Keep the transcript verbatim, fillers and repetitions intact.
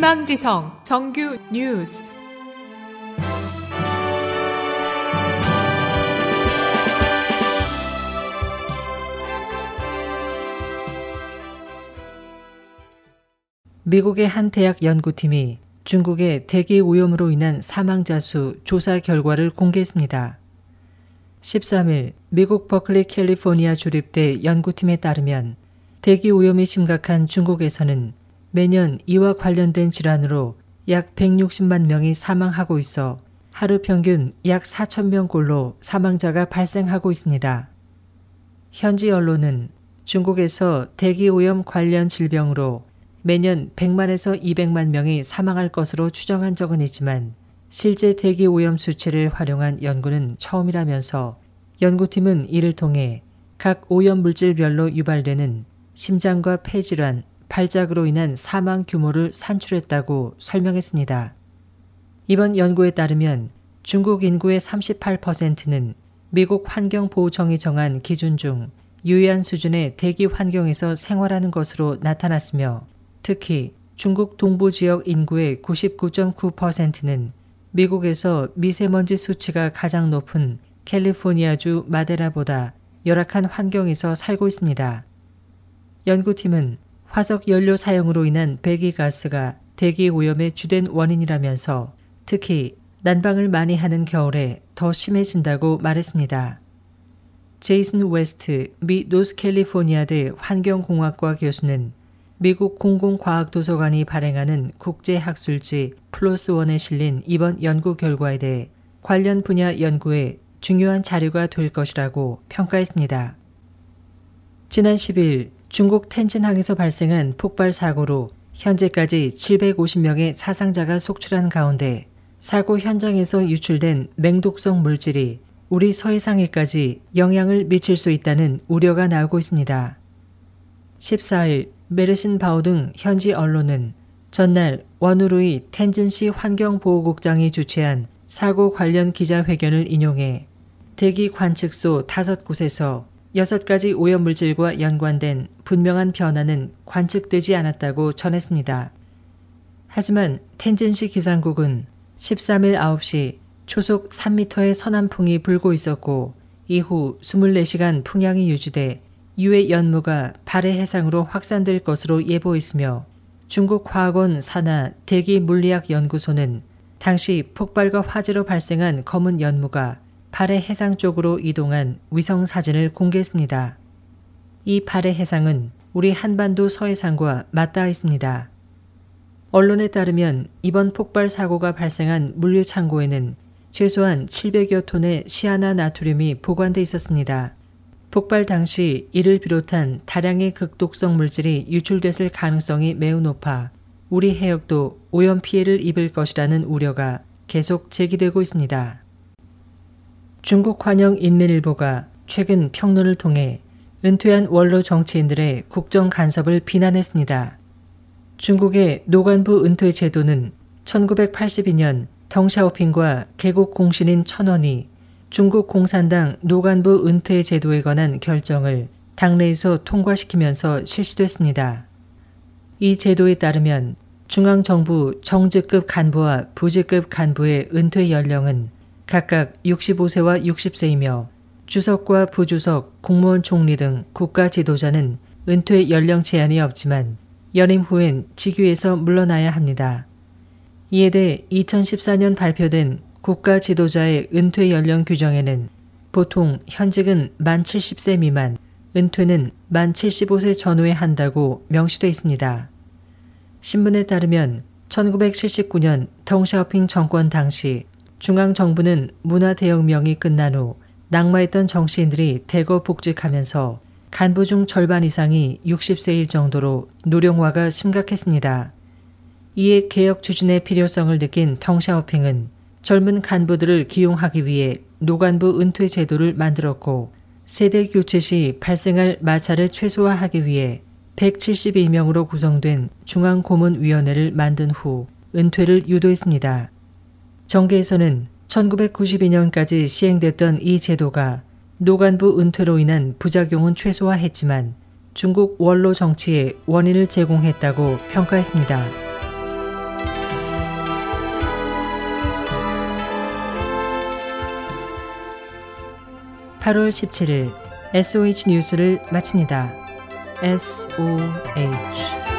희망지성 정규 뉴스. 미국의 한 대학 연구팀이 중국의 대기 오염으로 인한 사망자 수 조사 결과를 공개했습니다. 십삼 일 미국 버클리 캘리포니아 주립대 연구팀에 따르면 대기 오염이 심각한 중국에서는 매년 이와 관련된 질환으로 약 백육십만 명이 사망하고 있어 하루 평균 약 사천 명꼴로 사망자가 발생하고 있습니다. 현지 언론은 중국에서 대기 오염 관련 질병으로 매년 백만에서 이백만 명이 사망할 것으로 추정한 적은 있지만 실제 대기 오염 수치를 활용한 연구는 처음이라면서 연구팀은 이를 통해 각 오염 물질별로 유발되는 심장과 폐질환, 발작으로 인한 사망 규모를 산출했다고 설명했습니다. 이번 연구에 따르면 중국 인구의 삼십팔 퍼센트는 미국 환경보호청이 정한 기준 중 유해한 수준의 대기 환경에서 생활하는 것으로 나타났으며 특히 중국 동부 지역 인구의 구십구 점 구 퍼센트는 미국에서 미세먼지 수치가 가장 높은 캘리포니아주 마데라보다 열악한 환경에서 살고 있습니다. 연구팀은 화석 연료 사용으로 인한 배기가스가 대기 오염의 주된 원인이라면서 특히 난방을 많이 하는 겨울에 더 심해진다고 말했습니다. 제이슨 웨스트 미 노스캘리포니아대 환경공학과 교수는 미국 공공과학도서관이 발행하는 국제학술지 플러스원에 실린 이번 연구 결과에 대해 관련 분야 연구에 중요한 자료가 될 것이라고 평가했습니다. 지난 십 일 중국 텐진항에서 발생한 폭발 사고로 현재까지 칠백오십 명의 사상자가 속출한 가운데 사고 현장에서 유출된 맹독성 물질이 우리 서해상에까지 영향을 미칠 수 있다는 우려가 나오고 있습니다. 십사 일 메르신 바오 등 현지 언론은 전날 원우루이 텐진시 환경보호국장이 주최한 사고 관련 기자회견을 인용해 대기 관측소 다섯 곳에서 여섯 가지 오염물질과 연관된 분명한 변화는 관측되지 않았다고 전했습니다. 하지만 텐진시 기상국은 십삼 일 아홉 시 초속 삼 미터의 서남풍이 불고 있었고 이후 이십사 시간 풍향이 유지돼 유해 연무가 발해 해상으로 확산될 것으로 예보했으며 중국과학원 산하 대기물리학연구소는 당시 폭발과 화재로 발생한 검은 연무가 발해 해상 쪽으로 이동한 위성 사진을 공개했습니다. 이 발해 해상은 우리 한반도 서해상과 맞닿아 있습니다. 언론에 따르면 이번 폭발 사고가 발생한 물류 창고에는 최소한 칠백여 톤의 시아나 나트륨이 보관돼 있었습니다. 폭발 당시 이를 비롯한 다량의 극독성 물질이 유출됐을 가능성이 매우 높아 우리 해역도 오염 피해를 입을 것이라는 우려가 계속 제기되고 있습니다. 중국 환영인민일보가 최근 평론을 통해 은퇴한 원로 정치인들의 국정 간섭을 비난했습니다. 중국의 노관부 은퇴 제도는 천구백팔십이 년 덩샤오핑과 개국 공신인 천원이 중국 공산당 노관부 은퇴 제도에 관한 결정을 당내에서 통과시키면서 실시됐습니다. 이 제도에 따르면 중앙정부 정직급 간부와 부직급 간부의 은퇴 연령은 각각 육십오 세와 육십 세이며 주석과 부주석, 국무원 총리 등 국가 지도자는 은퇴 연령 제한이 없지만 연임 후엔 직위에서 물러나야 합니다. 이에 대해 이천십사 년 발표된 국가 지도자의 은퇴 연령 규정에는 보통 현직은 만 칠십 세 미만, 은퇴는 만 칠십오 세 전후에 한다고 명시되어 있습니다. 신문에 따르면 천구백칠십구 년 덩샤오핑 정권 당시 중앙정부는 문화대혁명이 끝난 후 낙마했던 정치인들이 대거 복직하면서 간부 중 절반 이상이 육십 세일 정도로 노령화가 심각했습니다. 이에 개혁 추진의 필요성을 느낀 덩샤오핑은 젊은 간부들을 기용하기 위해 노관부 은퇴 제도를 만들었고 세대 교체 시 발생할 마찰을 최소화하기 위해 백칠십이 명으로 구성된 중앙고문위원회를 만든 후 은퇴를 유도했습니다. 정계에서는 천구백구십이 년까지 시행됐던 이 제도가 노관부 은퇴로 인한 부작용은 최소화했지만 중국 원로 정치에 원인을 제공했다고 평가했습니다. 팔월 십칠일 에스오에이치 뉴스를 마칩니다. 에스오에이치